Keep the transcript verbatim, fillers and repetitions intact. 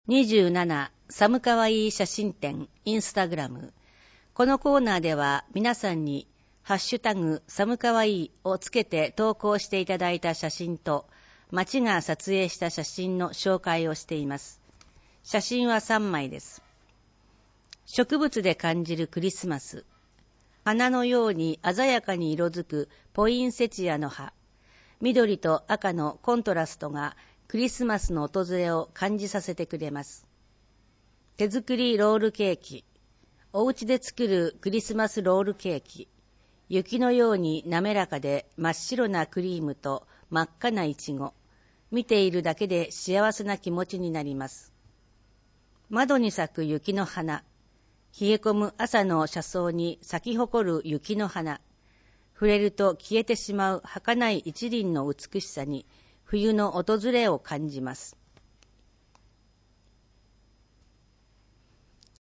にじゅうなな寒かわいい写真展インスタグラム。このコーナーでは皆さんにハッシュタグ寒かわいいをつけて投稿していただいた写真と町が撮影した写真の紹介をしています。写真はさんまいです。植物で感じるクリスマス。花のように鮮やかに色づくポインセチアの葉。緑と赤のコントラストがクリスマスの訪れを感じさせてくれます。手作りロールケーキ。お家で作るクリスマスロールケーキ。雪のように滑らかで真っ白なクリームと真っ赤なイチゴ。見ているだけで幸せな気持ちになります。窓に咲く雪の花。冷え込む朝の車窓に咲き誇る雪の花。触れると消えてしまう儚い一輪の美しさに冬の訪れを感じます。